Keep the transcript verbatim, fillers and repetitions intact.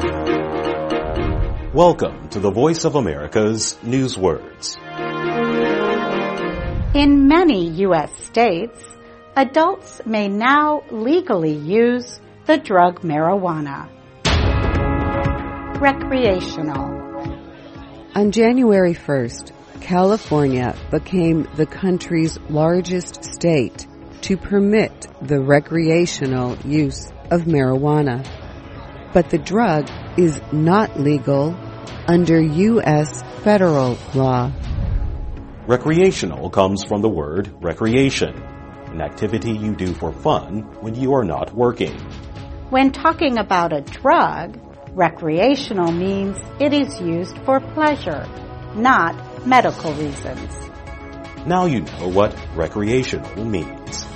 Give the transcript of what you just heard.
Welcome to the Voice of America's Newswords. In many U S states, adults may now legally use the drug marijuana. Recreational. On January first, California became the country's largest state to permit the recreational use of marijuana. But the drug is not legal under U S federal law. Recreational comes from the word recreation, an activity you do for fun when you are not working. When talking about a drug, recreational means it is used for pleasure, not medical reasons. Now you know what recreational means.